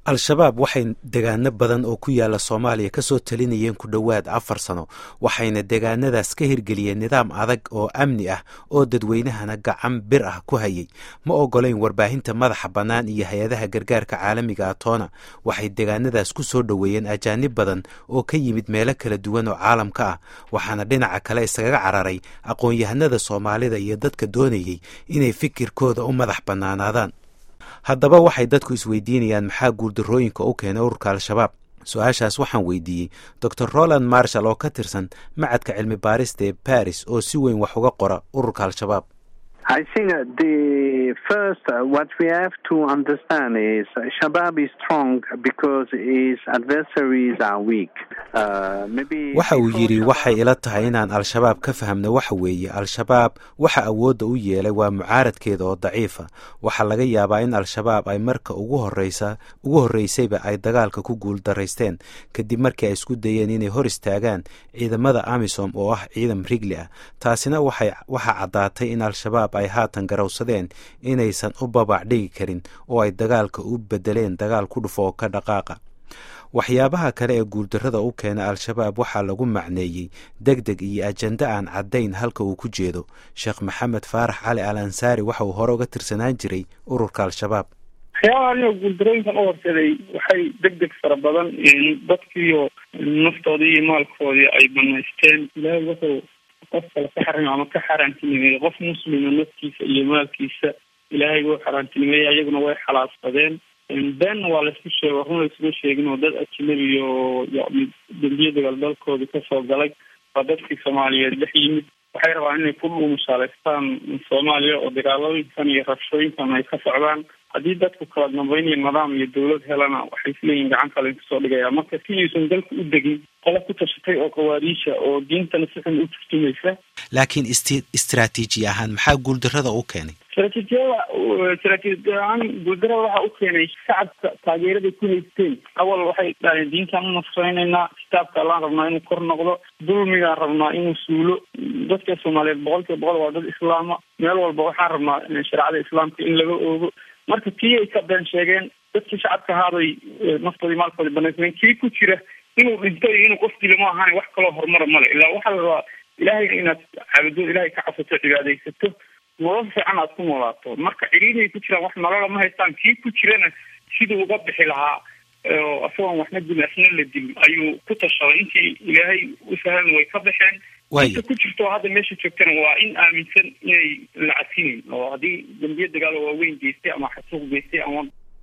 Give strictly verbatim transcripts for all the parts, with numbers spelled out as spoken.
al-shabaab waxay degaano badan oo ku yaala soomaaliya ka soo talinayeen ku dhowaad afar sano waxayna degaanadaas ka hirgeliyeen nidaam adag oo amni ah oo dadweynahana gacan bir ah ku hayay ma ogolayn warbaahinta madaxa bannaan iyo hay-adaha gargaarka caalamiga ah toona waxay degaanadaas ku soo dhoweeyeen ajaanib badan oo ka yimid meelo kala duwan oo caalamka ah waxaana dhinaca kale iskaga cararay aqoon-yahanada soomaalida iyo dadka doonayay inay fikirkooda u madax bannaanaadaan. haddaba waxay dadku isweydiinayaan maxaa guuldarrooyinka u keenay ururka al-shabaab. su-aashaas waxaan weydiiyey doctor roland marshall oo ka tirsan macadka cilmi baarista ee baris oo si weyn wax uga qora ururka al-shabaab. I think the first uh, what we have to understand is uh, Shabab is strong because his adversaries are weak. Uh, maybe waxa uu yiri waxay ila tahay inaan al-shabaab ka fahamno waxa weeye al-shabaab waxa awoodda u yeelay waa mucaaradkeeda oo daciifa. waxa laga yaabaa in al-shabaab ay marka ugu horeysa ugu horeysayba ay dagaalka ku guul daraysteen kadib markii ay isku dayeen inay hor istaagaan ciidamada amisom oo ah ciidan rigli ah. taasina waxay waxa caddaatay in al-shabaab ay haatan garowsadeen inaysan u babac dhigi karin oo ay dagaalka u bedeleen dagaal ku dhufo oo ka dhaqaaqa. waxyaabaha kale ee guuldarrada u keena al-shabaab waxaa lagu macneeyey deg deg iyo ajenda aan caddayn halka uu ku jeedo. sheekh maxamed faarax cali al ansaari waxa uu hore uga tirsanaan jiray ururka al-shabaab. waxyaabaha guuldarooyinkan u horseeday waxay deg deg fara badan dadkiiyo naftoodii iyo maalkoodii ay banaysteen. ilaahay wuxuu qof kale ka xarim ama ka xaaraantinimeeyey qof muslima naftiisa iyo maalkiisa ilaahay wuu xaaraantinimeeyey ayaguna way xalaassadeen. beenna waa laisku sheego run laisuma sheegin oo dad ajnabi oo dambiye dagaal dalkoodii kasoo galay waa dadkii soomaaliyeed dhex yimid waxay rabaan inay ku dhuumashaaleystaan soomaaliya oo dagaalooyinkan iyo rabshooyinkan ay ka socdaan. haddii dadku kala dambeyn iyo nidaam iyo dawlad helana waxay isleeyihin gacan kale kasoo dhigaya marka si aysan dalku u degin qolo ku tashatay oo qawaariisha oo diintana si xun u turtumaysa. laakiin ist istaraatiiji ahaan maxaa guuldarrada u keenay? istaraatiijiyada istaraatiiji ahaan guuldarrada waxaa u keenay shacabka taageeraday ku haysteen. awal waxay dhaheen diintaan u nasreynaynaa, kitaabka allaan rabnaa inuu kor noqdo, dulmigaan rabnaa inuu suulo. dadka soomaaliyeed boqol kiiba boqol waa dad islaama, meel walba waxaan rabnaa shareecada islaamka in laga oogo. marka kii ay ka been sheegeen dadkii shacabka ahaaday naftoodii maalkoodii banaysneen kii ku jira inuu dhinto iyo inuu qof dilo ma ahane wax kaloo horumara male. ilaa waxaa la rabaa ilaahay inaad caabudo, ilaahay ka cabsato, cibaadaysato, nolol fiican aad ku noolaato. marka ciriiday ku jiraan wax nolola ma haystaan. kii ku jirana siduu uga bixi lahaa oo asagoon waxna dilin asna la dilin ayuu ku tashaday. intii ilaahay u sahlan way ka baxeen. inta ku jirto hadda meesha joogtana waa in aaminsan inay la casinin oo haddii dambiye dagaal waaweyn geystay ama xasuuq geystay ama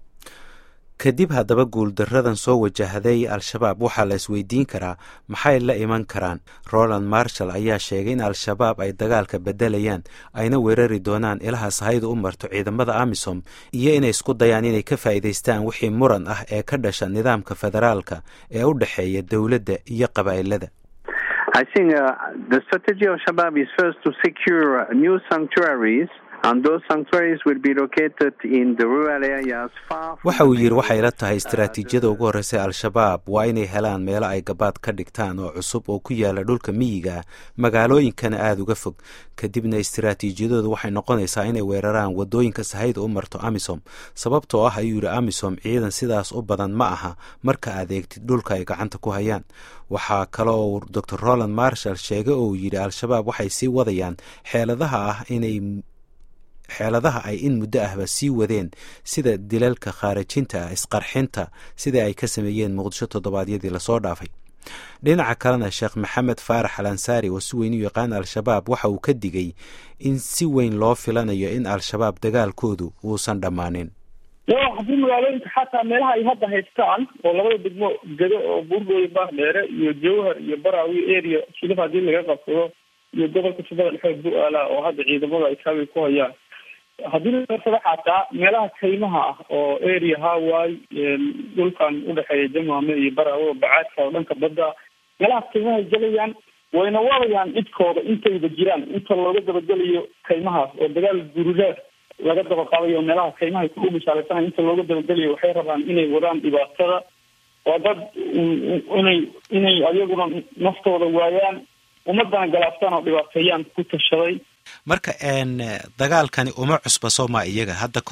kadib haddaba guuldarradan soo wajahday al-shabaab waxaa la isweydiin karaa maxay la iman karaan. roland marshall ayaa sheegay in al-shabaab ay dagaalka bedelayaan ayna weerari doonaan ilaha sahayda u marto ciidamada amisom iyo inay isku dayaan inay ka faa'iidaystaan wixii muran ah ee ka dhasha nidaamka federaalka ee u dhexeeya dowladda iyo qabaa'ilada. I think uh, the strategy of Shabab is first to secure new sanctuaries and those sanctuaries will be located in the rural areas far from. waxa uu yiri waxay la tahay istaraatiijiyada ugu horreysay al-shabaab waa inay helaan meelo ay gabaad ka dhigtaan oo cusub oo ku yaala dhulka miyiga magaalooyinkana aada uga fog. kadibna istaraatiijiyadoodu waxay noqonaysaa inay weeraraan wadooyinka sahayda u marto amisom sababtoo ah ayuu yiri amisom ciidan sidaas u badan ma aha marka aad eegtid dhulka ay gacanta ku hayaan. waxaa kaloo doctor roland marshall sheegay oo uu yidhi al-shabaab waxay sii wadayaan xeeladaha ah inay xeeladaha ay in muddo ahba sii wadeen sida dilalka khaarajinta isqarxinta sida ay ka sameeyeen muqdisho toddobaadyadii lasoo dhaafay. dhinaca kalena sheekh maxamed faarax al ansaari oo si weyn u yaqaan al-shabaab waxa uu ka digay in si weyn loo filanayo in al-shabaab dagaalkoodu uusan dhammaanin. haddii magaalooyinka xataa meelaha ay hadda haystaan oo labada degmo gado oo buurdooda baardheere iyo jawhar iyo baraawi area shilif haddii laga qabsado iyo gobolka shubada dhexe bu-aala oo hadda ciidamada ay kaabi ku hayaan haddii la qabsado xataa meelaha kaymaha ah oo area hawaii dhulkan udhexeeya jamaame iyo baraawi oo bacaadka oo dhanka badda meelaha kaymaha ay gelayaan wayna wadayaan cidkooda intayba jiraan inta looga dabagelayo kaymahaas oo dagaal guridaad laga daba qaadayo meelaha kaymaha ay ku dhuumashaaleysana inta looga dabagelayo waxay rabaan inay wadaan dhibaatada waa dad inay inay ayaguna naftooda waayaan ummadana galaaftaan oo dhibaateeyaan ku tashaday. marka een dagaalkani uma cusba Soomaa iyaga hadda ka hor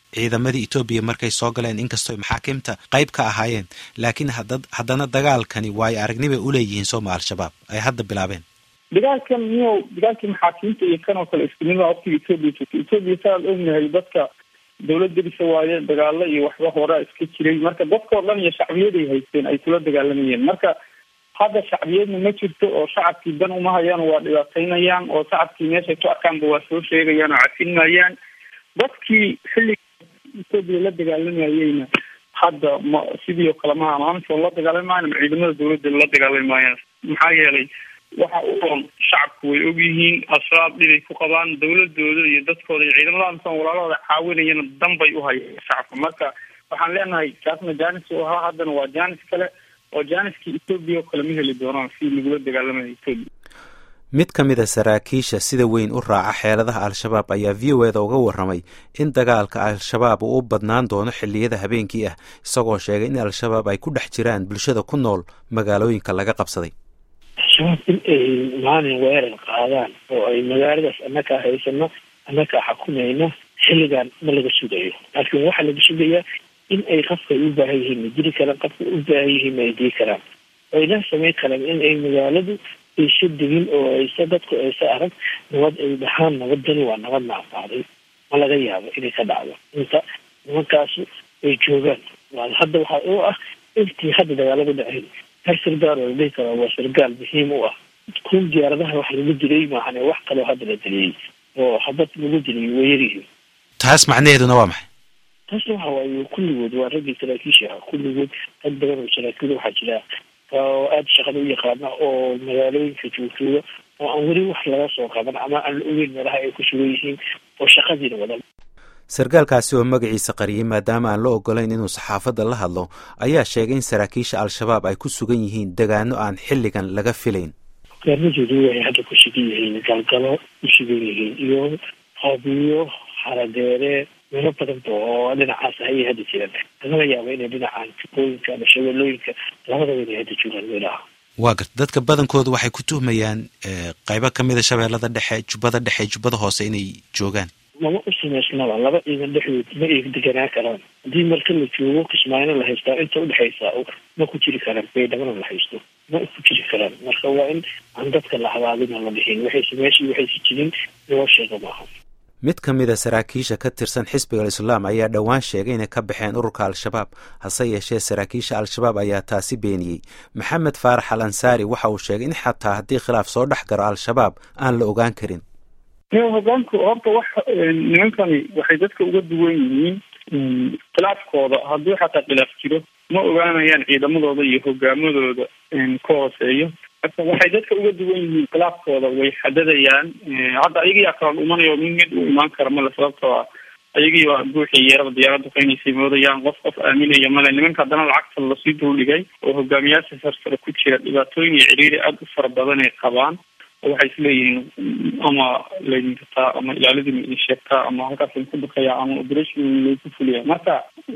ciidamadii Ethiopia markay soo galeen inkastoo maxaakiimta qayb ka ahaayeen laakiin haddana dagaalkani way aragnibay u leeyihiin Soomaali al-shabaab ay hadda bilaabeen dagaalkan iyo dagaalkii maxaakiimta iyo kan oo kale isku waqtiga Ethiopia Ethiopia saad ognahay dadka dawladda dhisa waaye dagaalo iyo waxba hore iska jiray marka dadka oo dhan iyo shacbiyada ay haysteen ay kula dagaalamayeen marka hadda shacbiyadna ma jirto oo shacabkii dan uma hayaan waa dhibaataynayaan oo shacabkii meesha ku arkaanba waa soo sheegayaan oo cafinayaan dadkii xilliga Ethiopia la dagaalamayayna hadda sidii kale ma ahaan soo la dagaalamayaan ciidamada dawladda la dagaalamayaan maxaa yeelay waxa uu shacabku way ogyihiin ashaab dhibay ku qabaan dawladooda iyo dadkooda iyo ciidamada san walaalada caawinayana danbay u hayaan shacabka marka waxaan leenahay kaasna jaanis oo ha haddana waa jaanis kale oo jaaniskii Ethiopia kale ma heli doonaan si lagu dagaalamayo Ethiopia mid ka mid ah saraakiisha sida weyn u raaca xeeladaha al-shabaab ayaa V O A da uga warramay in dagaalka al-shabaab uu u badnaan doono xilliyada habeenkii ah isagoo sheegay in al-shabaab ay ku dhex jiraan bulshada ku nool magaalooyinka laga qabsaday shabaab in ay maalin weerar qaadaan oo ay magaaladaas annaka haysano annaka xukumayna xilligan ma laga sugayo laakiin waxaa laga sugayaa in ay qofka u baahan yihiin jiri karaan qofka u baahan yihiin ay dii karaan oo ila sameey karaan in ay magaaladu ay shaddigin oo ay sadadku ay saarag nabad ay dhahaan nabadani waa nabad naafaaday ma laga yaabo inay ka dhacdo inta markaas ay joogaan waa hadda waxa oo ah intii hadda dagaalada dhacay sargaal oo dhig kara waa sargaal muhiim u ah kun diyaaradaha wax lagu diray maahan wax kale hadda la dilay oo habad lagu dilay weerarihii taas macnaheeduna waa maxay taas waxa waaye kulligood waa ragii saraakiisha kulligood dad badan oo saraakiil waxa jira oo aad shaqada u yaqaana oo magaalooyinka joogtooda oo aan weli wax laga soo qaban ama aan ogeyn meelaha ay ku sugan yihiin oo shaqadiina wada sargaalkaasi oo magaciisa qariyay maadaama aan la ogolayn inuu saxaafadda la hadlo ayaa sheegay in saraakiisha al-shabaab ay ku sugan yihiin degaano aan xilligan laga filayn gaarnijoodu waxay hadda ku sugan yihiin galgalo ku sugan yihiin iyo hoobiyo xaradeere meelo badan oo dhinacaas ayay hadda jiraan laga yaabo inay dhinacaan jubooyinka ama shabeellooyinka labadaba inay hadda joogaan meelaha waa garta dadka badankooda waxay ku tuhmayaan qaybo ka mid a shabeellada dhexe jubbada dhexe jubbada hoose inay joogaan lama u samaysnaba laba ciidan dhexdood ma eeg deganaa karaan haddii marka la joogo kismaayona la haystaa inta udhexaysa ma ku jiri karaan baydhabana la haysto ma ku jiri karaan marka waa in aan dadka la habaabina la dhihin waxayse meeshii waxayse jirin loo sheego maaha mid ka mid a saraakiisha ka tirsan xisbiga al-islaam ayaa dhowaan sheegay inay ka baxeen ururka al-shabaab hase yeeshee saraakiisha al-shabaab ayaa taasi beeniyey maxamed faarax al ansaari waxa uu sheegay in xataa haddii khilaaf soo dhex garo al-shabaab aan la ogaan karin hogaanku horta wax nimankani waxay dadka uga duwan yihiin khilaafkooda haddii xataa khilaaf jiro ma ogaanayaan ciidamadooda iyo hogaamadooda ka hooseeyo marka waxay dadka uga duwan yihiin khilaafkooda way xadadayaan hadda ayagiyaa kala dhumanayo mid mid u imaan kara male sababtoo ah ayagii waa buuxii yeerada diyaarada qaynaysay moodayaan qof qof aaminaya male nimanka haddana lacagta lasii duldhigay oo hogaamiyaasha sarsare ku jira dhibaatooyin iyo ciriiri aada u fara badan ay qabaan waxay isleeyihiin ama laydin kartaa ama ilaalidin idin sheegtaa ama halkaas laydinku baqaya ama operation laydinku fuliya marka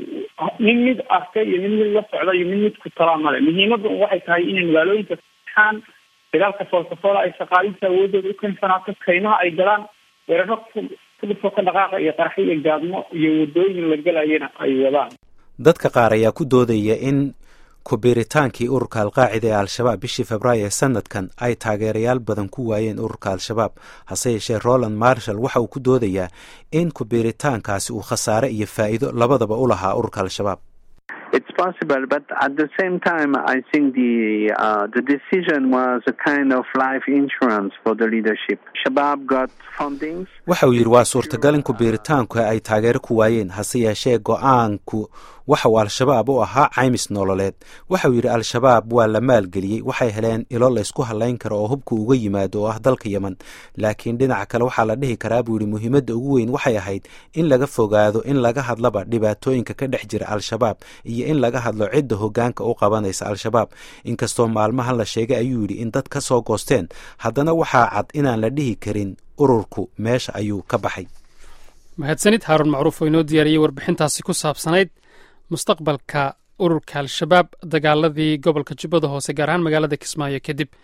mid mid arkay iyo mid mid la socda iyo mid mid ku talaa male muhiimadu waxay tahay inay magaalooyinka aan dagaalka foolkafoola ay shaqaalinta awoodooda u keensanaato kaymaha ay galaan weeraro kudhufo ka dhaqaaqa iyo qaraxyo iyo gaadmo iyo wadooyin la gelayana ay wadaan dadka qaar ayaa ku doodaya in kubiiritaankii ururka alqaacida ee al-shabaab bishii febraayo ee sanadkan ay taageerayaal badan ku waayeen ururka al-shabaab hase yeeshee roland marshall waxa uu ku doodayaa in kubiiritaankaasi uu khasaare iyo faa'iido labadaba u lahaa ururka al-shabaab It's possible, but at the same time, I think the uh, the decision was a kind of life insurance for the leadership. Shabab got fundings. waxa uu yidhi waa suurtagal in kubiiritaanku ay taageero ku waayeen hase yeeshee go-aanku waxa uu al-shabaab u ahaa caymis nololeed waxa uu yidhi al-shabaab waa la maalgeliyey waxay heleen ilo laysku halayn karo oo hubka uga yimaado oo ah dalka yeman laakiin dhinaca kale waxaa la dhihi karaa buu yidhi muhiimadda ugu weyn waxay ahayd in laga fogaado in laga hadlaba dhibaatooyinka ka dhex jira al-shabaab iyo in laga hadlo cidda hoggaanka u qabanaysa al-shabaab inkastoo maalmahan la sheegay ayuu yidhi in dad ka soo goosteen haddana waxaa cad inaan la dhihi karin ururku meesha ayuu ka baxay mahadsanid haaruun macruuf oo inoo diyaariyey warbixintaasi ku saabsanayd mustaqbalka ururka al-shabaab dagaaladii gobolka jubbada hoose gaar ahaan magaalada kismaayo kadib